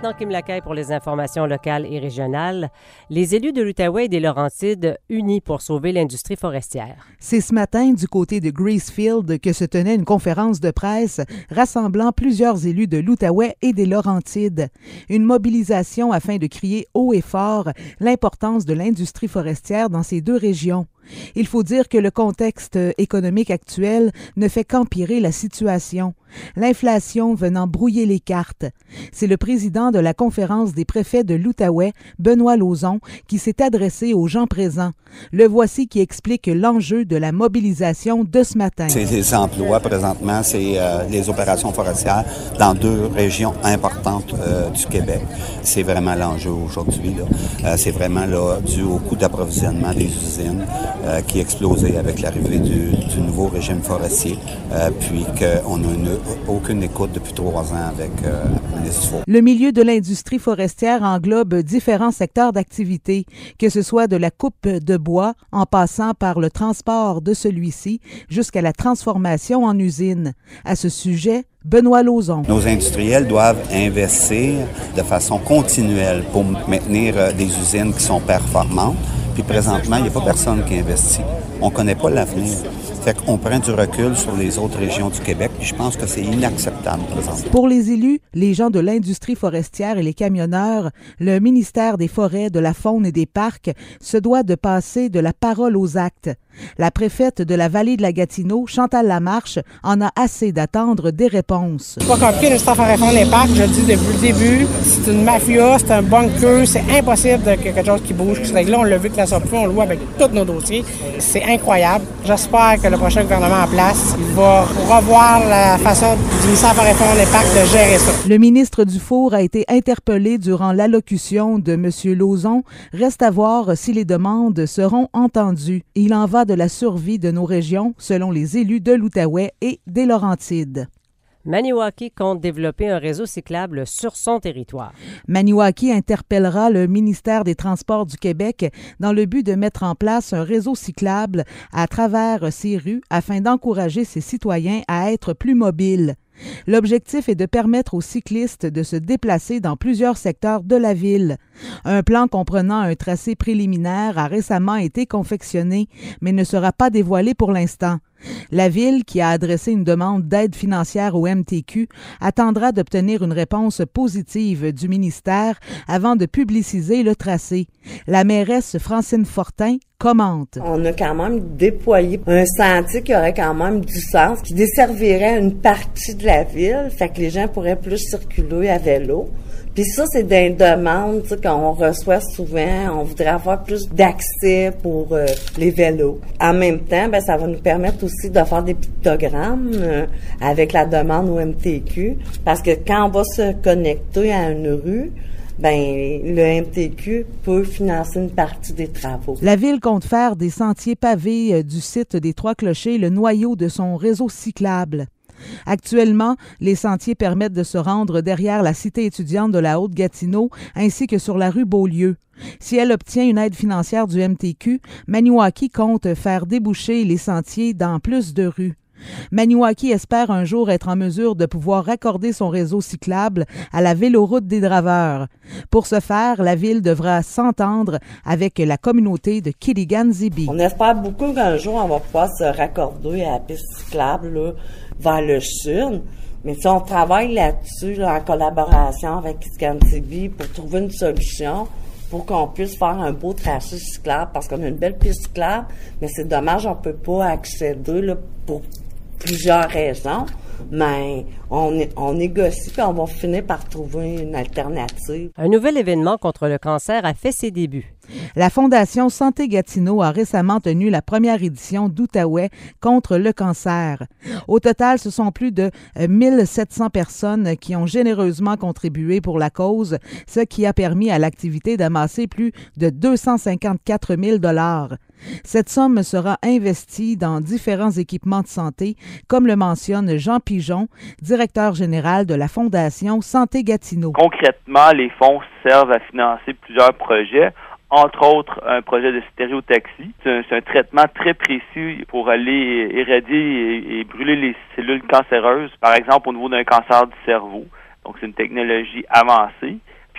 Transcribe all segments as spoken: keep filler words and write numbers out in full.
maintenant Kim Lacaille pour les informations locales et régionales. Les élus de l'Outaouais et des Laurentides unis pour sauver l'industrie forestière. C'est ce matin, du côté de Gracefield, que se tenait une conférence de presse rassemblant plusieurs élus de l'Outaouais et des Laurentides. Une mobilisation afin de crier haut et fort l'importance de l'industrie forestière dans ces deux régions. Il faut dire que le contexte économique actuel ne fait qu'empirer la situation, l'inflation venant brouiller les cartes. C'est le président de la conférence des préfets de l'Outaouais, Benoît Lauzon, qui s'est adressé aux gens présents. Le voici qui explique l'enjeu de la mobilisation de ce matin. C'est les emplois présentement, c'est euh, les opérations forestières dans deux régions importantes euh, du Québec. C'est vraiment l'enjeu aujourd'hui. Là. Euh, c'est vraiment là, dû au coût d'approvisionnement des usines. Euh, qui a explosé avec l'arrivée du, du nouveau régime forestier, euh, puis qu'on n'a aucune écoute depuis trois ans avec euh, la ministre Faux. Le milieu de l'industrie forestière englobe différents secteurs d'activité, que ce soit de la coupe de bois, en passant par le transport de celui-ci, jusqu'à la transformation en usine. À ce sujet, Benoît Lauzon. Nos industriels doivent investir de façon continuelle pour maintenir euh, des usines qui sont performantes. Puis présentement, il n'y a pas personne qui investit. On ne connaît pas l'avenir. Fait qu'on prend du recul sur les autres régions du Québec, puis je pense que c'est inacceptable présentement. Pour les élus, les gens de l'industrie forestière et les camionneurs, le ministère des Forêts, de la Faune et des Parcs se doit de passer de la parole aux actes. La préfète de la vallée de la Gatineau, Chantal Lamarche, en a assez d'attendre des réponses. C'est pas compliqué, le staff à réforme des parcs, je le dis depuis le début, c'est une mafia, c'est un bunker, c'est impossible de quelque chose qui bouge, qui se règle. Là, on l'a vu que la sortie, on le voit avec tous nos dossiers. C'est incroyable. J'espère que le prochain gouvernement en place va revoir la façon du ministère à réforme des parcs de gérer ça. Le ministre Dufour a été interpellé durant l'allocution de M. Lauzon. Reste à voir si les demandes seront entendues. Il en va de la survie de nos régions, selon les élus de l'Outaouais et des Laurentides. Maniwaki compte développer un réseau cyclable sur son territoire. Maniwaki interpellera le ministère des Transports du Québec dans le but de mettre en place un réseau cyclable à travers ses rues afin d'encourager ses citoyens à être plus mobiles. L'objectif est de permettre aux cyclistes de se déplacer dans plusieurs secteurs de la ville. Un plan comprenant un tracé préliminaire a récemment été confectionné, mais ne sera pas dévoilé pour l'instant. La Ville, qui a adressé une demande d'aide financière au M T Q, attendra d'obtenir une réponse positive du ministère avant de publiciser le tracé. La mairesse Francine Fortin commente. On a quand même déployé un sentier qui aurait quand même du sens, qui desservirait une partie de la ville, fait que les gens pourraient plus circuler à vélo. Puis ça, c'est des demandes qu'on reçoit souvent. On voudrait avoir plus d'accès pour euh, les vélos. En même temps, ben ça va nous permettre aussi de faire des pictogrammes euh, avec la demande au M T Q. Parce que quand on va se connecter à une rue, ben le M T Q peut financer une partie des travaux. La Ville compte faire des sentiers pavés euh, du site des Trois-Clochers le noyau de son réseau cyclable. Actuellement, les sentiers permettent de se rendre derrière la cité étudiante de la Haute-Gatineau ainsi que sur la rue Beaulieu. Si elle obtient une aide financière du M T Q, Maniwaki compte faire déboucher les sentiers dans plus de rues. Maniwaki espère un jour être en mesure de pouvoir raccorder son réseau cyclable à la véloroute des Draveurs. Pour ce faire, la Ville devra s'entendre avec la communauté de Kiligan-Zibi. On espère beaucoup qu'un jour, on va pouvoir se raccorder à la piste cyclable là, vers le sud. Mais si on travaille là-dessus, là, en collaboration avec Kiligan-Zibi pour trouver une solution pour qu'on puisse faire un beau tracé cyclable, parce qu'on a une belle piste cyclable, mais c'est dommage, on peut pas accéder là, pour plusieurs raisons, mais on, on négocie et on va finir par trouver une alternative. Un nouvel événement contre le cancer a fait ses débuts. La Fondation Santé Gatineau a récemment tenu la première édition d'Outaouais contre le cancer. Au total, ce sont plus de mille sept cents personnes qui ont généreusement contribué pour la cause, ce qui a permis à l'activité d'amasser plus de deux cent cinquante-quatre mille dollars. Cette somme sera investie dans différents équipements de santé, comme le mentionne Jean Pigeon, directeur général de la Fondation Santé Gatineau. Concrètement, les fonds servent à financer plusieurs projets, entre autres un projet de stéréotaxie. C'est un, c'est un traitement très précis pour aller éradier et, et brûler les cellules cancéreuses, par exemple au niveau d'un cancer du cerveau. Donc c'est une technologie avancée.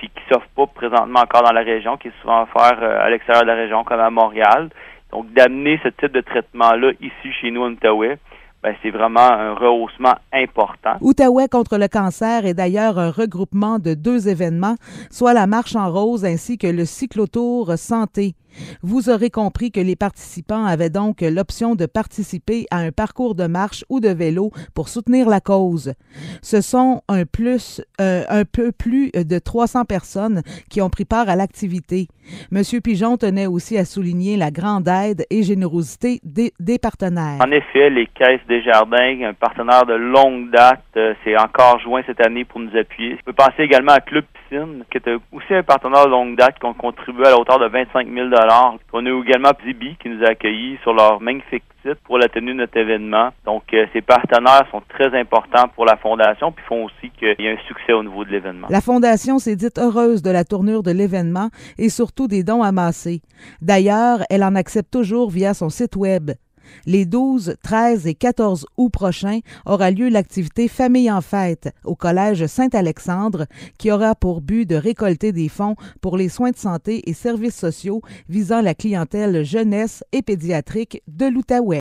puis qui ne s'offre pas présentement encore dans la région, qui est souvent offert euh, à l'extérieur de la région, comme à Montréal. Donc, d'amener ce type de traitement-là ici, chez nous, en Outaouais, ben, c'est vraiment un rehaussement important. Outaouais contre le cancer est d'ailleurs un regroupement de deux événements, soit la Marche en rose ainsi que le cyclotour santé. Vous aurez compris que les participants avaient donc l'option de participer à un parcours de marche ou de vélo pour soutenir la cause. Ce sont un, plus, euh, un peu plus de trois cents personnes qui ont pris part à l'activité. Monsieur Pigeon tenait aussi à souligner la grande aide et générosité des, des partenaires. En effet, les Caisses Desjardins, un partenaire de longue date, euh, s'est encore joint cette année pour nous appuyer. Je peux penser également à Club Piscine, qui est aussi un partenaire de longue date qui ont contribué à la hauteur de vingt-cinq mille dollars. On a également Zibi qui nous a accueillis sur leur magnifique site pour la tenue de notre événement. Donc, euh, ces partenaires sont très importants pour la Fondation, puis font aussi qu'il y a un succès au niveau de l'événement. La Fondation s'est dite heureuse de la tournure de l'événement et surtout des dons amassés. D'ailleurs, elle en accepte toujours via son site web. Les douze, treize et quatorze août prochains aura lieu l'activité Famille en fête au Collège Saint-Alexandre qui aura pour but de récolter des fonds pour les soins de santé et services sociaux visant la clientèle jeunesse et pédiatrique de l'Outaouais.